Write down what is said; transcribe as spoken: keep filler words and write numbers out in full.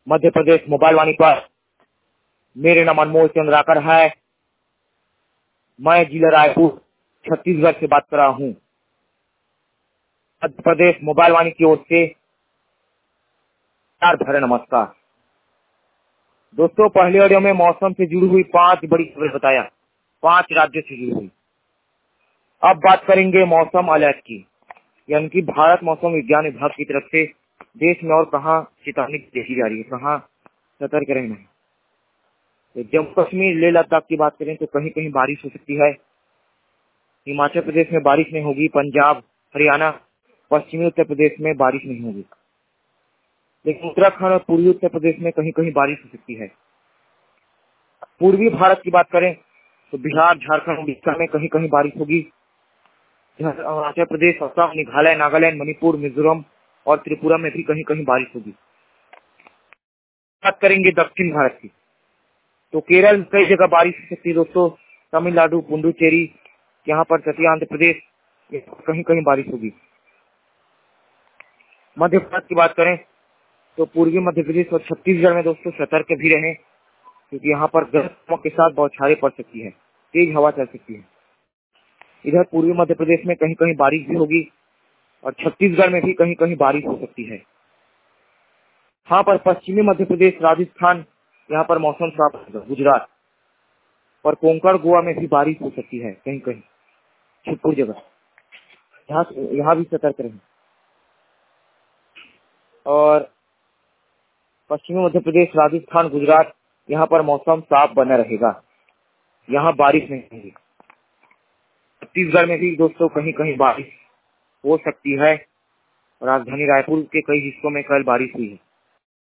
Madhya Pradesh mobile वाणी पर मेरे नाम अनमोल चंद्राकर है। मैं जिला रायपुर छत्तीसगढ़ से बात कर रहा हूँ। मध्य प्रदेश मोबाइल वाणी की ओर से प्यार भरा नमस्कार। दोस्तों, पहले ऑडियो में मौसम से जुड़ी हुई पांच बड़ी खबरें बताया, पांच राज्यों से जुड़ी हुई। अब बात करेंगे मौसम अलर्ट की, यानी कि भारत मौसम विज्ञान विभाग की तरफ से देश में और कहाँ चेतावनी देखी जा रही है, कहाँ सतर्क रहना है। तो जम्मू कश्मीर लेह लद्दाख की बात करें तो कहीं कहीं बारिश हो सकती है। हिमाचल प्रदेश में बारिश नहीं होगी। पंजाब, हरियाणा, पश्चिमी उत्तर प्रदेश में बारिश नहीं होगी। लेकिन उत्तराखंड और पूर्वी उत्तर प्रदेश में कहीं कहीं बारिश हो सकती है। पूर्वी भारत की बात करें तो बिहार, झारखंड, उड़ीसा में कहीं कहीं बारिश होगी। अरुणाचल प्रदेश, असम, मेघालय, नागालैंड, मणिपुर, मिजोरम और त्रिपुरा में भी कहीं कहीं बारिश होगी। बात करेंगे दक्षिण भारत की तो केरल में कई जगह बारिश हो सकती है दोस्तों। तमिलनाडु, पुडुचेरी, यहाँ पर तटीय आंध्र प्रदेश, कहीं कहीं बारिश होगी। मध्य भारत की बात करें तो पूर्वी मध्य प्रदेश और छत्तीसगढ़ में दोस्तों सतर्क भी रहें, क्योंकि यहाँ पर गरज चमक के साथ बौछारें पड़ सकती है, तेज हवा चल सकती है। इधर पूर्वी मध्य प्रदेश में कहीं कहीं बारिश भी होगी और छत्तीसगढ़ में भी कहीं कहीं बारिश हो सकती है। हाँ, पर पश्चिमी मध्य प्रदेश, राजस्थान, यहाँ पर मौसम साफ रहेगा। गुजरात और कोंकण, गोवा में भी बारिश हो सकती है कहीं कहीं, छिटपुर जगह, यहाँ यहाँ भी सतर्क रहें। और पश्चिमी मध्य प्रदेश, राजस्थान, गुजरात, यहाँ पर मौसम साफ बना रहेगा, यहाँ बारिश नहीं होगी। छत्तीसगढ़ में भी दोस्तों कहीं कहीं बारिश हो सकती है। राजधानी रायपुर के कई हिस्सों में कल बारिश हुई है।